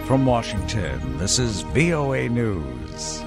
From Washington, this is VOA News.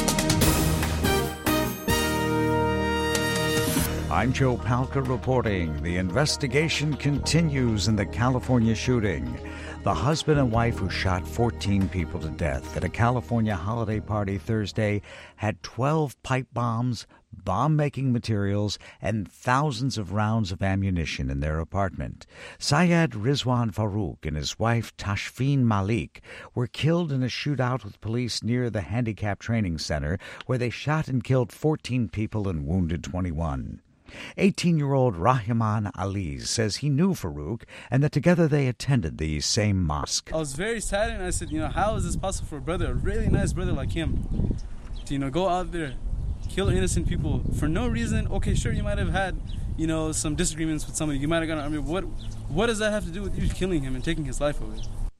I'm Joe Palca reporting. The investigation continues in the California shooting. The husband and wife who shot 14 people to death at a California holiday party Thursday had 12 pipe bombs, bomb-making materials, and thousands of rounds of ammunition in their apartment. Syed Rizwan Farouk and his wife Tashfeen Malik were killed in a shootout with police near the Handicap Training Center, where they shot and killed 14 people and wounded 21. 18-year-old Rahiman Ali says he knew Farouk and that together they attended the same mosque. I was very sad, and I said, how is this possible for a brother, a really nice brother like him, to, go out there, kill innocent people for no reason? Okay, sure, you might have had, some disagreements with somebody. You might have gone, what does that have to do with you killing him and taking his life away?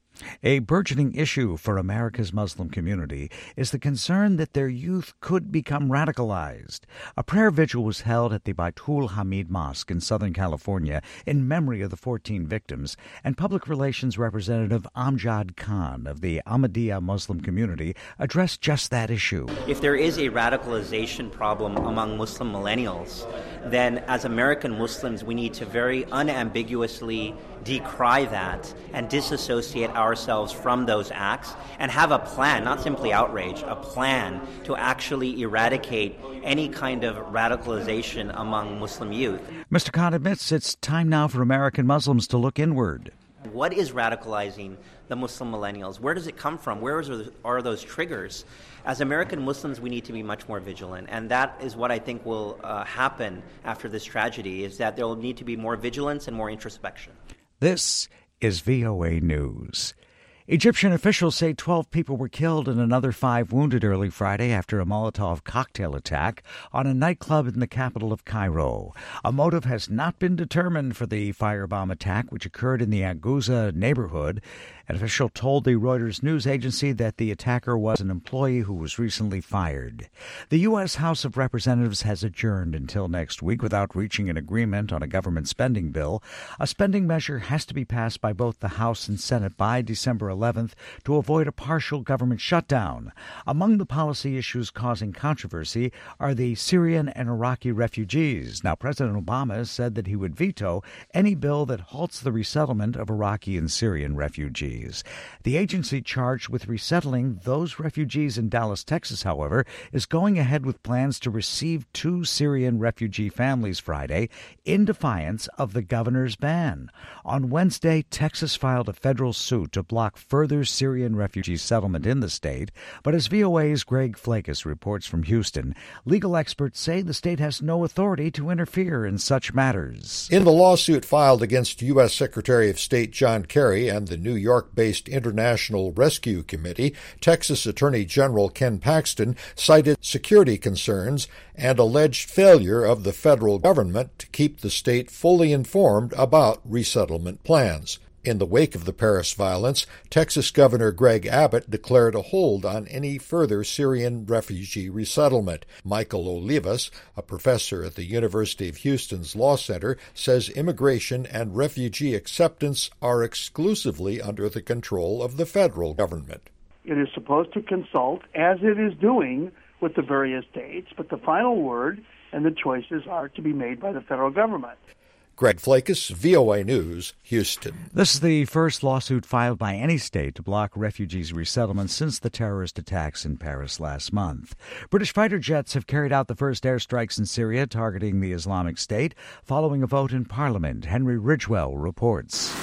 A burgeoning issue for America's Muslim community is the concern that their youth could become radicalized. A prayer vigil was held at the Baitul Hamid Mosque in Southern California in memory of the 14 victims, and public relations representative Amjad Khan of the Ahmadiyya Muslim community addressed just that issue. If there is a radicalization problem among Muslim millennials, then as American Muslims we need to very unambiguously decry that and disassociate ourselves from those acts and have a plan, not simply outrage, a plan to actually eradicate any kind of radicalization among Muslim youth. Mr. Khan admits it's time now for American Muslims to look inward. What is radicalizing the Muslim millennials? Where does it come from? Where are those triggers? As American Muslims, we need to be much more vigilant, and that is what I think will happen after this tragedy, is that there will need to be more vigilance and more introspection. This is VOA News. Egyptian officials say 12 people were killed and another 5 wounded early Friday after a Molotov cocktail attack on a nightclub in the capital of Cairo. A motive has not been determined for the firebomb attack, which occurred in the Aguza neighborhood. An official told the Reuters news agency that the attacker was an employee who was recently fired. The U.S. House of Representatives has adjourned until next week without reaching an agreement on a government spending bill. A spending measure has to be passed by both the House and Senate by December 11th to avoid a partial government shutdown. Among the policy issues causing controversy are the Syrian and Iraqi refugees. Now, President Obama said that he would veto any bill that halts the resettlement of Iraqi and Syrian refugees. The agency charged with resettling those refugees in Dallas, Texas, however, is going ahead with plans to receive 2 Syrian refugee families Friday in defiance of the governor's ban. On Wednesday, Texas filed a federal suit to block further Syrian refugee settlement in the state, but as VOA's Greg Flakus reports from Houston, legal experts say the state has no authority to interfere in such matters. In the lawsuit filed against U.S. Secretary of State John Kerry and the New York-based International Rescue Committee, Texas Attorney General Ken Paxton cited security concerns and alleged failure of the federal government to keep the state fully informed about resettlement plans. In the wake of the Paris violence, Texas Governor Greg Abbott declared a hold on any further Syrian refugee resettlement. Michael Olivas, a professor at the University of Houston's Law Center, says immigration and refugee acceptance are exclusively under the control of the federal government. It is supposed to consult, as it is doing, with the various states, but the final word and the choices are to be made by the federal government. Greg Flakus, VOA News, Houston. This is the first lawsuit filed by any state to block refugees' resettlement since the terrorist attacks in Paris last month. British fighter jets have carried out the first airstrikes in Syria targeting the Islamic State following a vote in Parliament. Henry Ridgwell reports.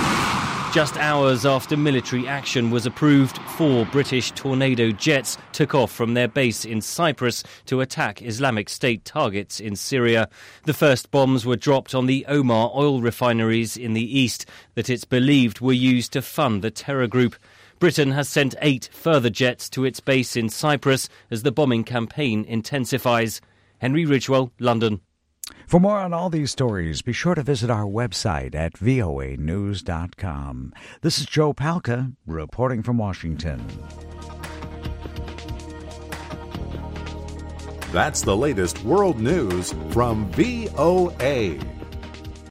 Just hours after military action was approved, 4 British Tornado jets took off from their base in Cyprus to attack Islamic State targets in Syria. The first bombs were dropped on the Omar oil refineries in the east that it's believed were used to fund the terror group. Britain has sent 8 further jets to its base in Cyprus as the bombing campaign intensifies. Henry Ridgwell, London. For more on all these stories, be sure to visit our website at voanews.com. This is Joe Palca reporting from Washington. That's the latest world news from VOA.